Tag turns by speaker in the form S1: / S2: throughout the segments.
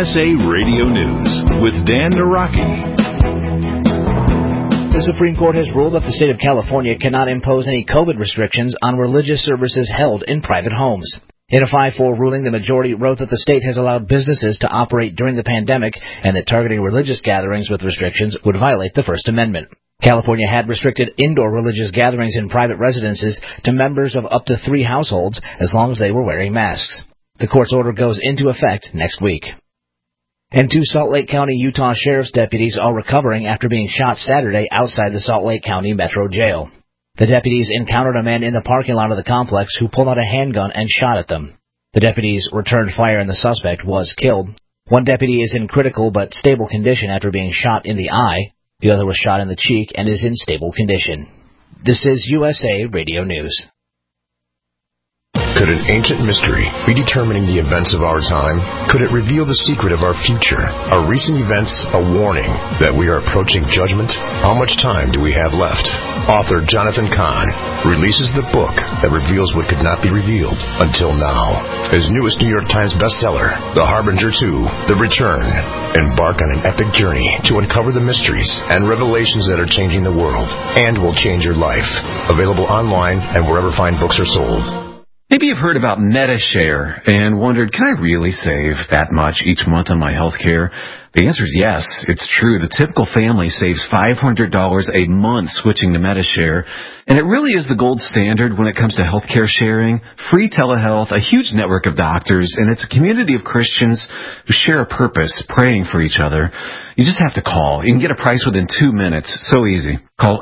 S1: USA Radio News with Dan Naraki.
S2: The Supreme Court has ruled that the state of California cannot impose any COVID restrictions on religious services held in private homes. In a 5-4 ruling, the majority wrote that the state has allowed businesses to operate during the pandemic and that targeting religious gatherings with restrictions would violate the First Amendment. California had restricted indoor religious gatherings in private residences to members of up to 3 households as long as they were wearing masks. The court's order goes into effect next week. And 2 Salt Lake County, Utah sheriff's deputies are recovering after being shot Saturday outside the Salt Lake County Metro Jail. The deputies encountered a man in the parking lot of the complex who pulled out a handgun and shot at them. The deputies returned fire and the suspect was killed. One deputy is in critical but stable condition after being shot in the eye. The other was shot in the cheek and is in stable condition. This is USA Radio News.
S3: Could an ancient mystery be determining the events of our time? Could it reveal the secret of our future? Are recent events a warning that we are approaching judgment? How much time do we have left? Author Jonathan Cahn releases the book that reveals what could not be revealed until now. His newest New York Times bestseller, The Harbinger 2, The Return. Embark on an epic journey to uncover the mysteries and revelations that are changing the world and will change your life. Available online and wherever fine books are sold.
S4: Maybe you've heard about Medi-Share and wondered, can I really save that much each month on my health care? The answer is yes, it's true. The typical family saves $500 a month switching to Medi-Share, and it really is the gold standard when it comes to healthcare sharing, free telehealth, a huge network of doctors, and it's a community of Christians who share a purpose, praying for each other. You just have to call. You can get a price within 2 minutes. So easy. Call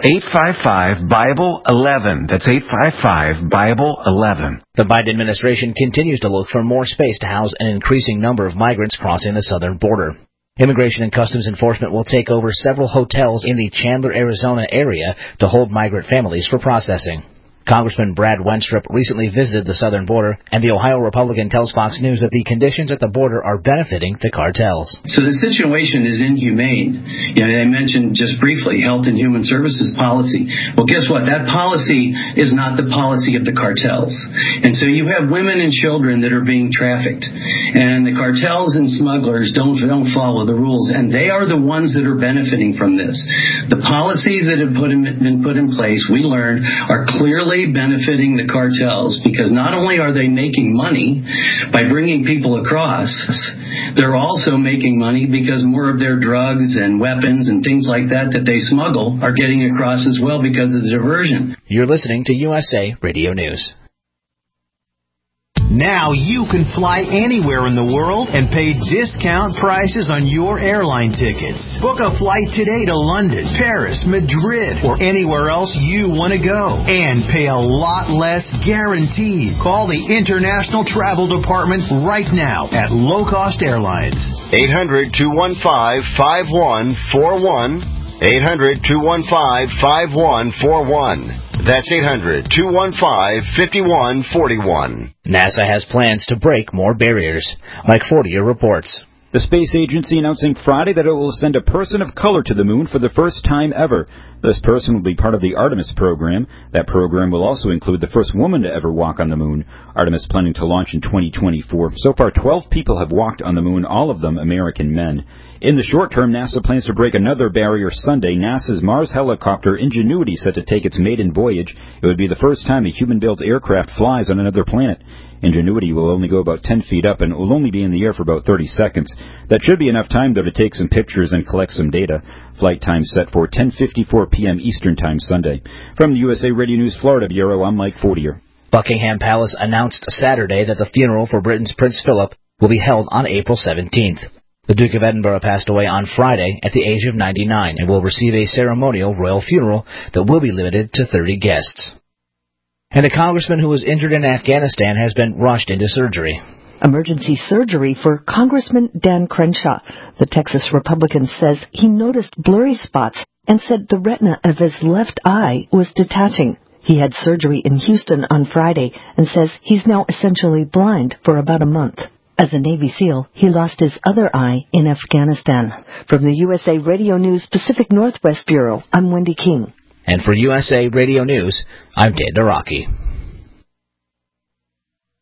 S4: 855-BIBLE-11. That's 855-BIBLE-11.
S2: The Biden administration continues to look for more space to house an increasing number of migrants crossing the southern border. Immigration and Customs Enforcement will take over several hotels in the Chandler, Arizona area to hold migrant families for processing. Congressman Brad Wenstrup recently visited the southern border, and the Ohio Republican tells Fox News that the conditions at the border are benefiting the cartels.
S5: So the situation is inhumane. I mentioned just briefly Health and Human Services policy. Well, guess what? That policy is not the policy of the cartels. And so you have women and children that are being trafficked, and the cartels and smugglers don't follow the rules, and they are the ones that are benefiting from this. The policies that have been put in place, we learned, are clearly benefiting the cartels, because not only are they making money by bringing people across, they're also making money because more of their drugs and weapons and things like that they smuggle are getting across as well because of the diversion.
S2: You're listening to USA Radio News.
S6: Now you can fly anywhere in the world and pay discount prices on your airline tickets. Book a flight today to London, Paris, Madrid, or anywhere else you want to go. And pay a lot less guaranteed. Call the International Travel Department right now at Low Cost Airlines.
S7: 800-215-5141. 800-215-5141. That's 800-215-5141.
S2: NASA has plans to break more barriers. Mike Fortier reports.
S8: The space agency announcing Friday that it will send a person of color to the moon for the first time ever. This person will be part of the Artemis program. That program will also include the first woman to ever walk on the moon. Artemis planning to launch in 2024. So far, 12 people have walked on the moon, all of them American men. In the short term, NASA plans to break another barrier Sunday. NASA's Mars helicopter Ingenuity set to take its maiden voyage. It would be the first time a human-built aircraft flies on another planet. Ingenuity will only go about 10 feet up and will only be in the air for about 30 seconds. That should be enough time, though, to take some pictures and collect some data. Flight time set for 10:54 p.m. Eastern Time Sunday. From the USA Radio News Florida Bureau, I'm Mike Fortier.
S2: Buckingham Palace announced Saturday that the funeral for Britain's Prince Philip will be held on April 17th. The Duke of Edinburgh passed away on Friday at the age of 99 and will receive a ceremonial royal funeral that will be limited to 30 guests. And a congressman who was injured in Afghanistan has been rushed into surgery.
S9: Emergency surgery for Congressman Dan Crenshaw. The Texas Republican says he noticed blurry spots and said the retina of his left eye was detaching. He had surgery in Houston on Friday and says he's now essentially blind for about a month. As a Navy SEAL, he lost his other eye in Afghanistan. From the USA Radio News Pacific Northwest Bureau, I'm Wendy King.
S2: And for USA Radio News, I'm Dan Naraki.